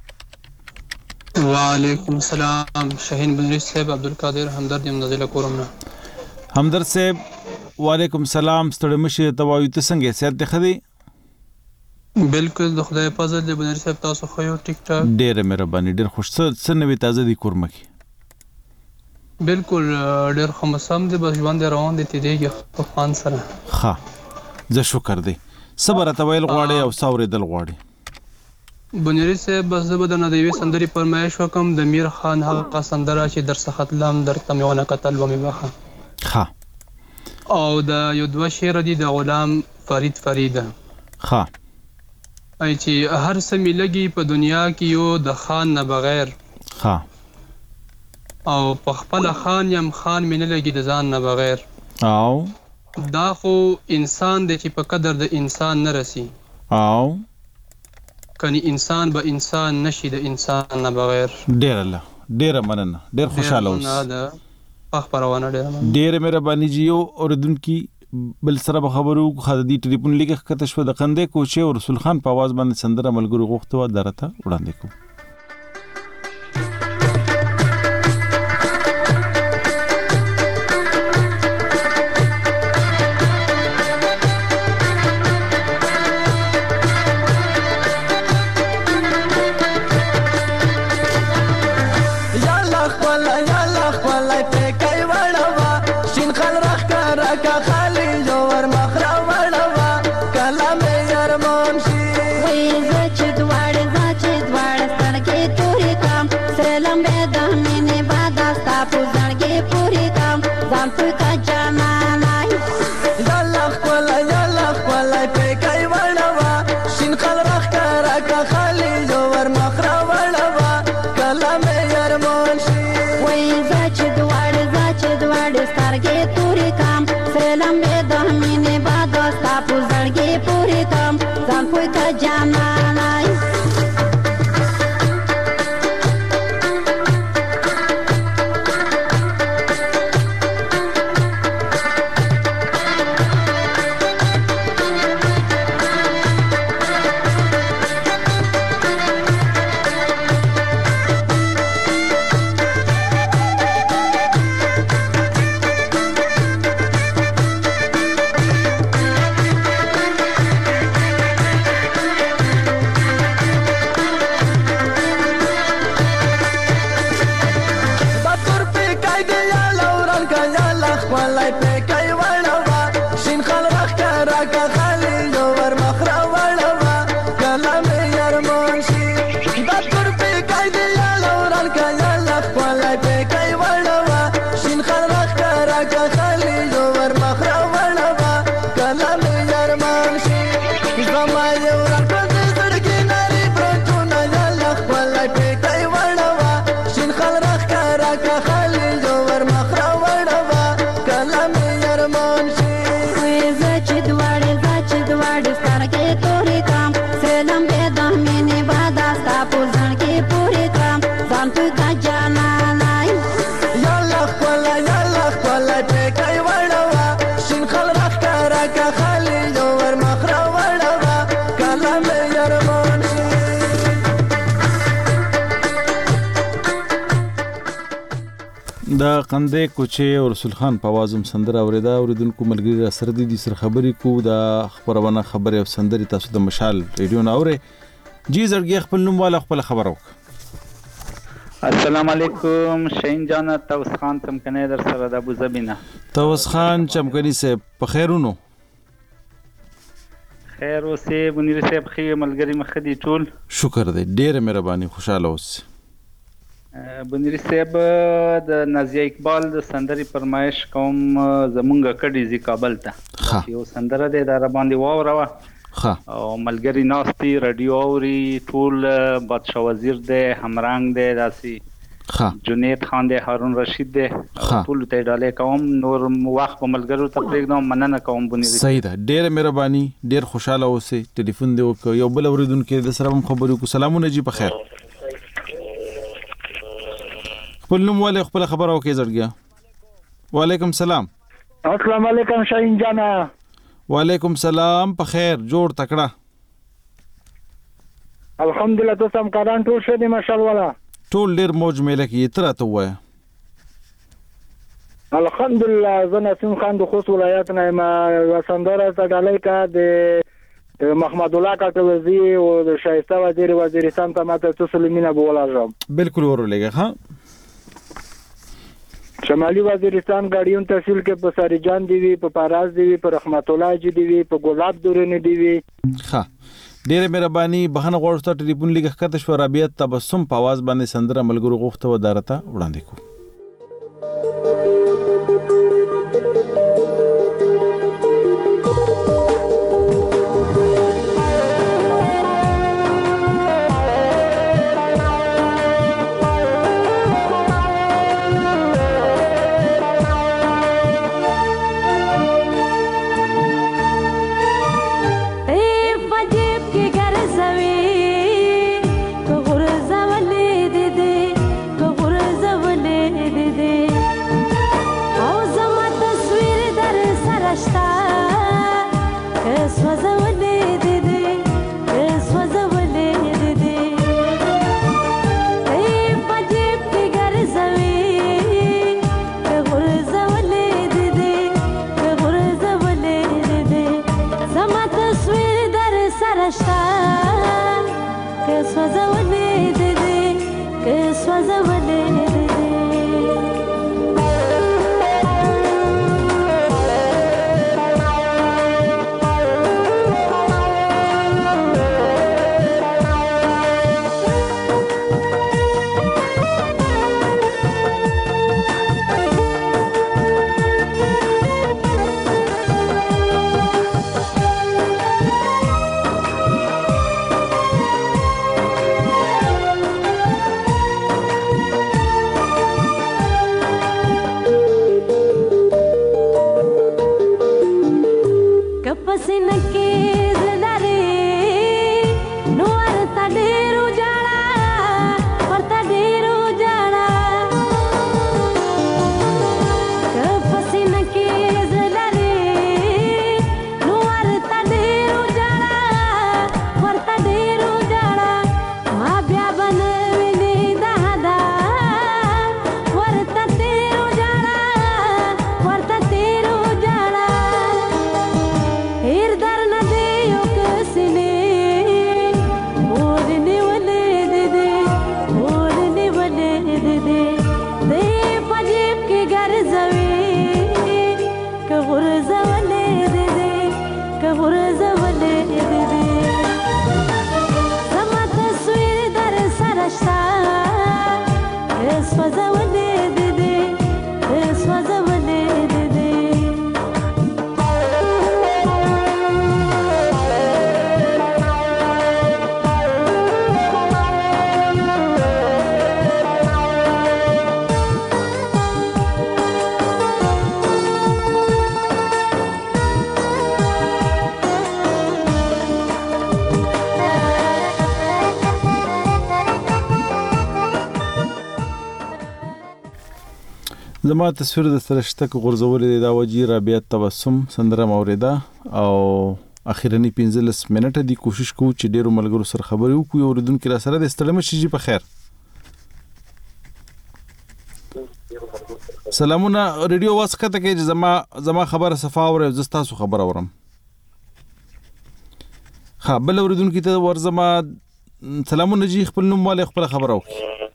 Speaker 15: وعلیکم السلام شاهین بن رئیس صاحب عبدالقادر همدرد یم نازله کورمنا
Speaker 1: همدرد صاحب وعلیکم السلام ستړي مشه توایو ته څنګه صحت ده خدي
Speaker 15: بالکل د خدای په فضل دی بن رئیس صاحب تاسو خو یو ټیک ټاک
Speaker 1: ډېر مهرباني ډېر خوش څه نوې تازه دي کورمکی
Speaker 15: بالکل ډېر خو مسام دی بس ژوند روان دي تیږي په خان سره
Speaker 1: ها زه شکر دی صبر ته ویل غواړي او ساورې دل غواړي
Speaker 15: بنيري صاحب بس زه به د ندوي سندري فرمایش وکم د میر خان هغه سندره چې در څخه لم در تمونه قتل و میبخه
Speaker 1: ها
Speaker 15: او د یو دوه شعر دي د غلام فرید فریده
Speaker 1: ها
Speaker 15: ای چې هر څه ملګي په دنیا کې یو د خان نه بغیر
Speaker 1: ها
Speaker 15: او په خپل خان یم خان مینه لګي د ځان نه بغیر
Speaker 1: او
Speaker 15: دا خو انسان دی چې په قدر د انسان نه رسی
Speaker 1: او
Speaker 15: کني انسان به انسان نشي د انسان نه بغیر
Speaker 1: ډیر الله ډیر مننه ډیر خوشاله اوس
Speaker 15: نه دا پخ پروانه ډیر
Speaker 1: ډیر مهرباني جیو اوردونکو بل سره خبرو خدای ټلیفون لیکه کته شو د قندې کوچه او رسول خان په आवाज باندې سندره ملګری غوښتو درته وړاندې کو
Speaker 16: یارمان شي دا تور پیکای دی یا لوران کا یا لخوالای پیکای وړوا شین خلق کرا کا خلی جوور مخرا وړوا کله مې یارمان شي زما یوران په دې سړکی ناری پرچونه یا لخوالای پیکای وړوا شین خلق کرا کا خلی جوور مخرا وړوا کله مې یارمان شي
Speaker 17: وې زچ دواړه زچ دواړه سترګې تورې کام سلام به د مینې بادا ستا پوزن کې پوری کام ځان په کا جانا نای
Speaker 16: یا لخوالای یا لخوالای پیکای وړوا شین خلق کرا کا خلی جوور مخرا وړوا کله مې یارمان شي
Speaker 1: د قندې کوچې او رسول خان په आवाज سندره اوریدا اوریدونکو ملګری را سره دي سر خبرې کو د خبرونه خبرې او سندري تاسو د مشال ریډیو ناوره جی زړګي خپل نوم والا خپل خبر وک
Speaker 18: السلام علیکم شین جان توس خان چمکنه در سره د ابو ظبینا
Speaker 1: توس خان چمکنی سے په خیرونو
Speaker 18: خیر اوسه بنیر صاحب خیر ملګری مخدي ټول
Speaker 1: شکر دې ډېر مهرباني خوشاله اوس
Speaker 18: بنیر صاحب د نازیه اقبال د سندري فرمایش کوم زمونږ کډی زی کابل ته یو سندره د دره باندې واوروا
Speaker 1: ها
Speaker 18: او ملګری ناستي رادیو اوري ټول بادشاہ وزیر د همرنګ د داسي
Speaker 1: ها
Speaker 18: جنید خان د هارون رشید د ټول ته ډاله کوم نور وخت په ملګرو ته پرېږدم مننه کوم بنیر
Speaker 1: صحیح ده ډېر مهرباني ډېر خوشاله اوسه ټلیفون دی وک یو بل اوریدونکو د سره خبرو کو سلامونه جی په خیر خپل نوم والے خپل خبر او کې زړګیا وعلیکم سلام
Speaker 19: السلام علیکم شاهین جانا
Speaker 1: وعلیکم سلام په خیر جوړ تکړه
Speaker 19: الحمدلله تاسو هم کاران ټول شه دي ماشاءالله
Speaker 1: ټول ډیر موج میله کې تر ته وای
Speaker 19: الحمدلله زنه سیم خان د خوست ولایت نه ما وسندره تډالای کا د محمد الله کاټوزی او د شایسته وزیر وزیرستان ته ماته تسلیمینه بولاجم
Speaker 1: بالکل ورولېګه ها
Speaker 19: شمالي وزیرستان غاډیون تحصیل کې په ساریجان دی وی په پاراز دی وی په رحمت الله جی دی وی په ګلاب دورنی دی وی
Speaker 1: ها ډېر مهرباني بهنه غوښته ټلیفون لګه کته شو رابعه تبسم په आवाज باندې سندره ملګرو غوښته ودارته وړاندې کو زما تصویر د سرشته کو غرزولې دا وجی رابعه تبسم سندره موریدا او اخیرنی پنځلس منټه دی کوشش کوو چې ډیرو ملګرو سره خبرې وکړو او ردونکو را سره د ستړم شي په خیر. سلامونه ریډیو واسکته کې زما زما خبره صفا اور زستا سو خبر اورم. ها بل ردونکو ته ورزما سلامونه جی خپل نوم والے خپل خبر او.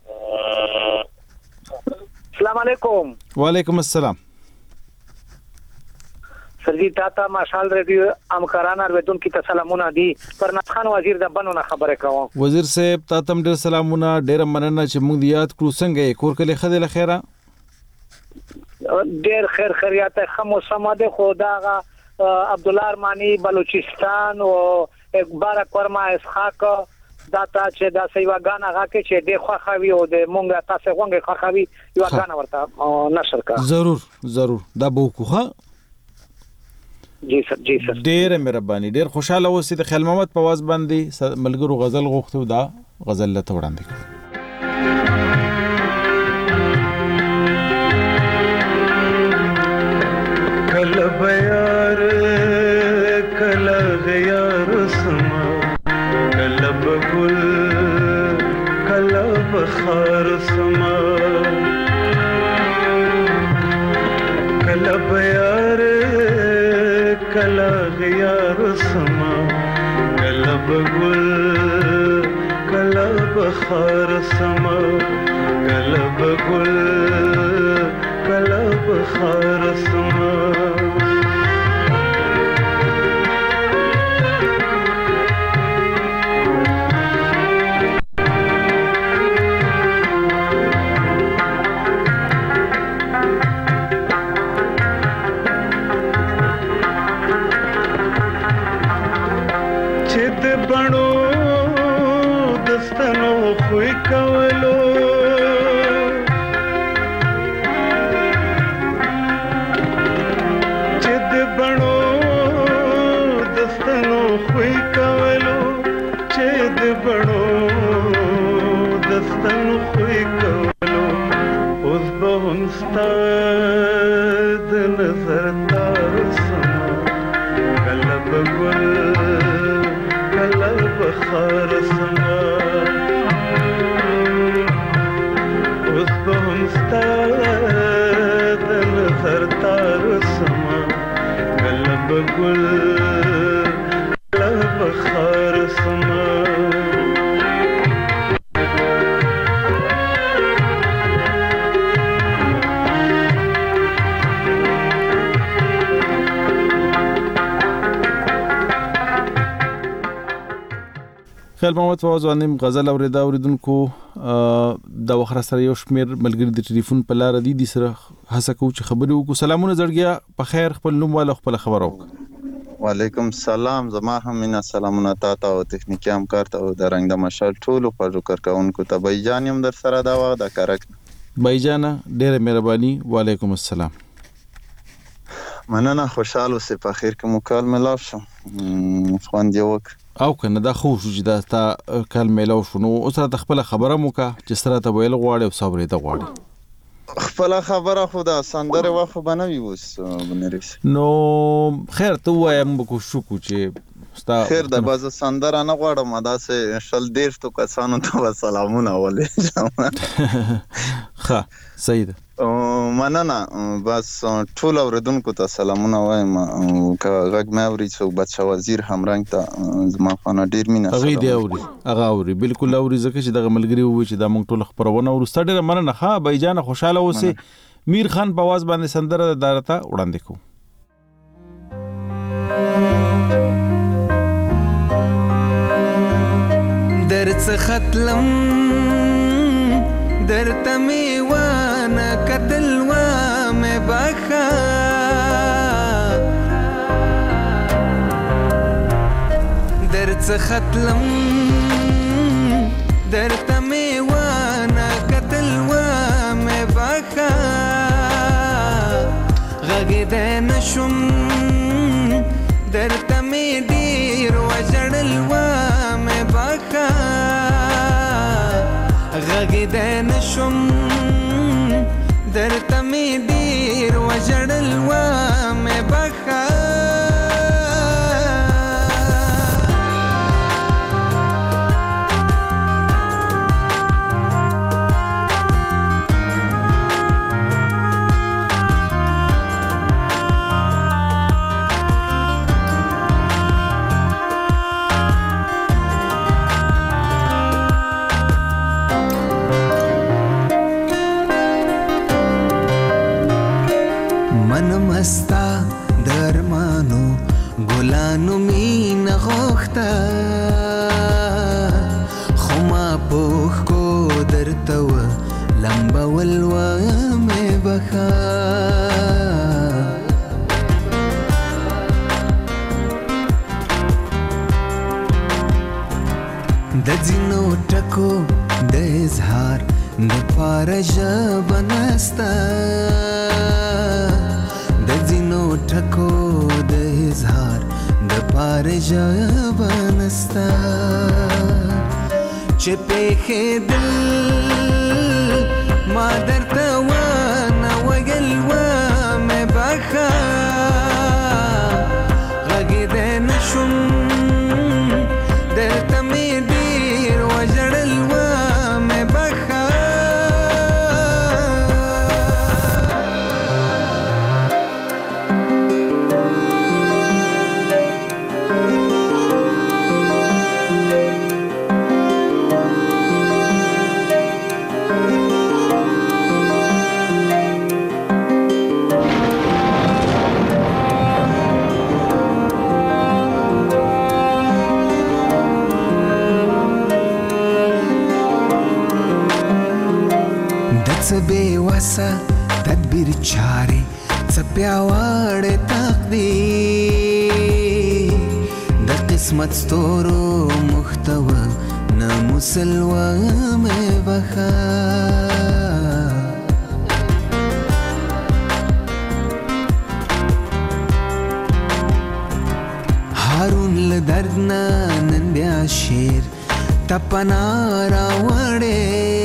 Speaker 11: السلام علیکم.
Speaker 1: وعلیکم السلام.
Speaker 11: سرجی تاتا ماشال ریډیو امکاران اردون کی سلامونه دی پرنات خان وزیر د بنونه خبره کوم.
Speaker 1: وزیر صاحب تاتم ډیر سلامونه ډیر مننه چې موږ یاد کړو څنګه کور کله خدای خیره
Speaker 11: ډیر خیر خیریات خمو سماده خداغه عبد الله ارمانی بلوچستان او اکبر کرما اسحاق داتا چې دا سیواګان هغه کې چې د خوخوي او د مونږه تاسو غونګه خوخوي یو غان ورته نشر کا.
Speaker 1: ضرور ضرور دا به وکړه.
Speaker 11: جی سر جی سر
Speaker 1: ډیر مهرباني ډیر خوشاله اوسئ. د خیال محمد په واز باندې ملګرو غزل غوښتو دا غزل له وړاندې کړ.
Speaker 6: کله بیار کله غیار سما کله بګل کله بخار سما کله بیار کله غیار سما کله بګل کله بخار سما کله بګل کله بخار سما
Speaker 1: خیال محمد فواز وانیم غزل اوریدا اوریدونکو د وخت سره یو شمیر ملګری د ټلیفون په لار دی د سره هڅه کوو چې خبرې وکړو. سلامونه زړګیا په خیر خپل نوم والا خپل خبر وکړه.
Speaker 14: وعلیکم السلام زما هم مینا سلامونه تاته او تخنیکی همکار ته او د رنګ د مشال ټولو خوږو کارکونکو ته بای جان هم در سره دا وخت د کارک
Speaker 1: بای جان ډیره مهرباني. وعلیکم السلام.
Speaker 14: مننه خوشاله سي په خیر کې مو کال ملاو شو خوند یو
Speaker 1: او کنه دا خو شو چې دا تا کال میلاو شو نو اوس را خپل خبره مو کا چې سره ته ویل غواړي او صبر ته غواړي
Speaker 14: خپل خبره خو دا سندره واخو بنوي وس بنريس
Speaker 1: نو خیر ته وایم کو شو کو چې
Speaker 14: ستا خیر د باز سندره نه غواړم دا سه شل دیر تو کسانو ته سلامونه ولې
Speaker 1: ښه صحیح ده
Speaker 14: مننه بس ټول اوردونکو ته سلامونه وایم که غږ مې اوري څو بچا وزیر همرنګ ته زما خانه ډیر مینه
Speaker 1: هغه دی اوري هغه اوري بالکل اوري ځکه چې دغه ملګری وو چې دا موږ ټول خبرونه ورسته ډیر مننه. ها بای جان خوشاله اوسئ. میر خان په आवाज باندې سندره دارته وړاندې کو.
Speaker 6: درڅ ختلم درته می وانا قتل وا مې بخا درڅ ختلم درته می وانا قتل وا مې بخا غږ دې نشم درته می ډیر وجړل وا مې بخا غږ دې نشم
Speaker 16: درته مې ډېر وژړل و مې بخه مستا درمانو ګلانو مینه غوښته خو ما پوښ کو درته و لمبول و مې بخه د ځینو ټکو د اظهار د پاره ژبه نسته د ځینو ټکو د اظهار د پاره ژبه نسته چې پېښېدل ما درته ونه ویل و مې بخه غږېدی نه شوم درته مې ډېر وژړل و مې بخه څه بېوسه تدبیر چارې څه پیاوړی تقدیر د قسمت ستورو محتوه نه مسلوه مې بخه هارون له درد نه نن بیا شعر ټپنا راوړې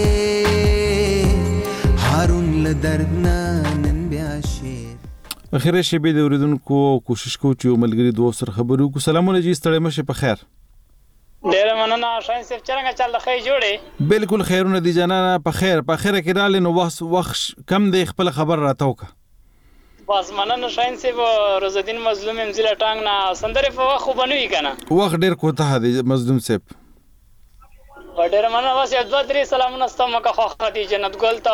Speaker 16: درد نه نن بیا شعر
Speaker 1: اخیره شیبې د اوریدونکو کوشش کوو چې یو ملګري دوست سره خبرې وکړو. سلامونه جی ستړی مشه په خیر.
Speaker 20: ډېره مننه شاهین صاحب څنګه چل خیر جوړې
Speaker 1: بالکل خیرونه دي جانانه په خیر په خیر کې رااله نو وخت وخت کم دی خپل خبر راته وکړه.
Speaker 20: بس مننه شاهین صاحب روز الدین مظلوم امزله ټانګ نه سندره په وخت وبنوي کنه
Speaker 1: وخت ډېر کوته دی مظلوم صاحب
Speaker 20: ډېره مننه واسه د درې سلامونه ستاسو مکه خو خدي جنت ګل ته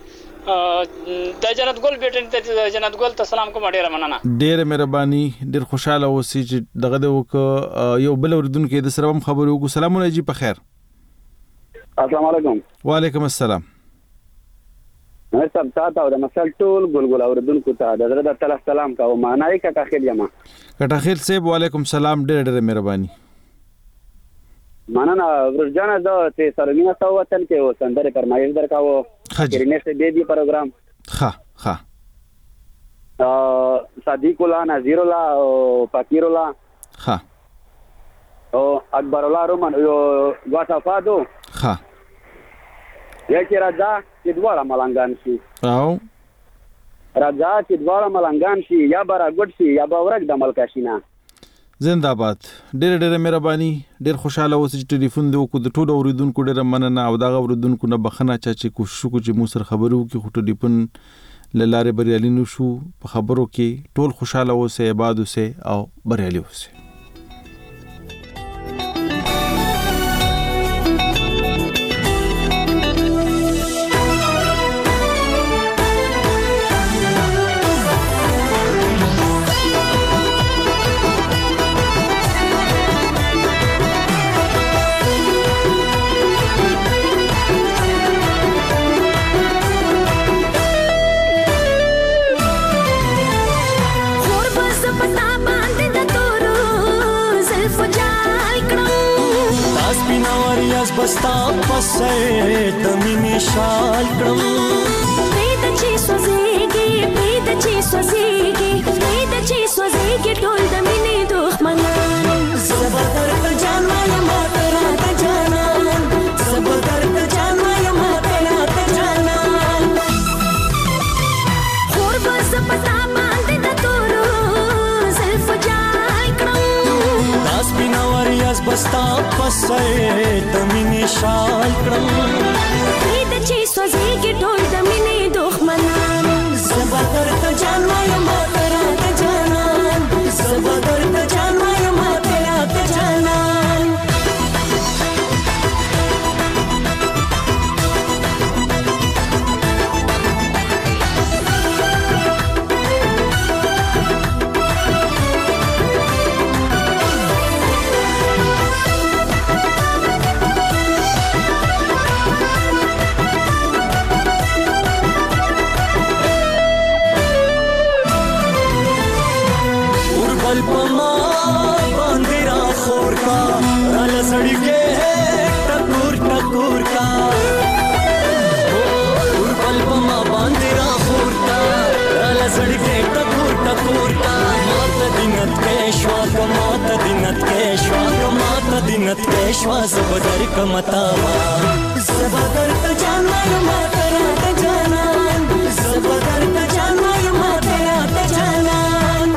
Speaker 20: د جنت ګل بیٹن ته جنت ګل ته سلام کوم ډیره مننه
Speaker 1: ډیره مهرباني ډیر خوشاله اوسئ چې دغه د وک یو بل اوریدونکو د سره هم خبرو وکړو. سلامونه جی په خیر.
Speaker 21: السلام علیکم.
Speaker 1: وعلیکم السلام.
Speaker 21: نو سب تاسو د مسل ټول ګلګل اوریدونکو ته د زړه د تعالی سلام کوم. معنی کا تاخیر یم
Speaker 1: کټاخیل صاحب وعلیکم السلام ډیره ډیره مهرباني.
Speaker 21: مننه ورجانه دا چې سرمینه سو وطن کې و سندره فرمایش درکاو کرینه سے بیبي پروگرام
Speaker 1: ها ها
Speaker 21: ا صدیق الله نذیر الله او فقیر الله
Speaker 1: ها
Speaker 21: او اکبر الله رومن یو واتفادو
Speaker 1: ها
Speaker 21: یا چې راځه چې دواړه ملنګان شي
Speaker 1: او
Speaker 21: راځه چې دواړه ملنګان شي یا برا ګډ شي یا به ورګ د ملک شینه
Speaker 1: زنده‌باد. ډېر ډېر مهرباني ډېر خوشاله اوسئ چې ټلیفون دی وکړو د ټولو اوریدونکو ډېر مننه او دا اوریدونکو نه بخنه چا چې کوشش وکړو چې مو سره خبرو کې خو ټلیفون لاره بریالي نشو په خبرو کې ټول خوشاله اوسئ آباد اوسئ او بریالي اوسئ.
Speaker 6: بستا پسې د مینې شال کړم
Speaker 22: پرېد چې سوځېږي پرېد چې سوځېږي پرېد چې سوځېږي ټول د مینې دښمنان
Speaker 16: زبر درته جان وایم ماته راته جانان زبر درته جان وایم ماته راته جانان
Speaker 22: چې سوځيږي ټول د مینې دښمنان زبا درته جان وایم ترا ته جانان زبا درته جان وایم ترا ته جانان
Speaker 2: दिनत के श्वास बदर कमतावा
Speaker 22: जबदर त जानवर मातरा त जानन जबदर त जानवर मातरा त जानन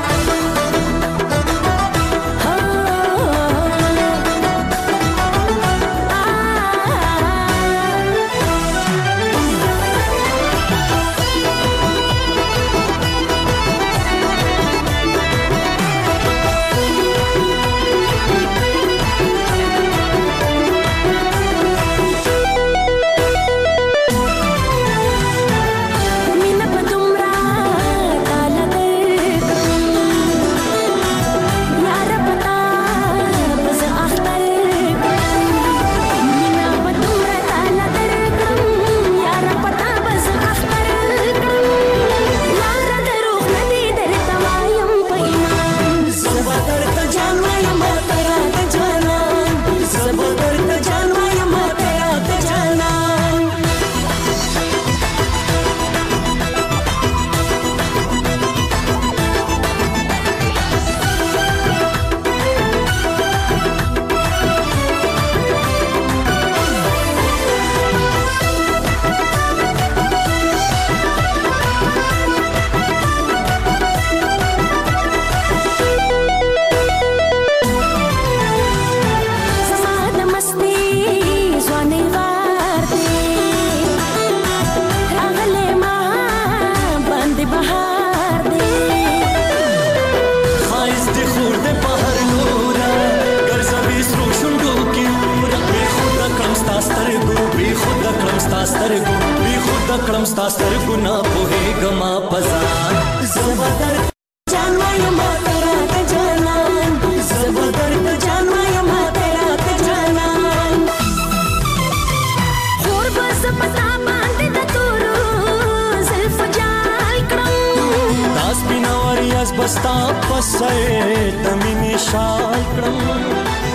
Speaker 2: बस्ता पसे तमिनी शाल क्रम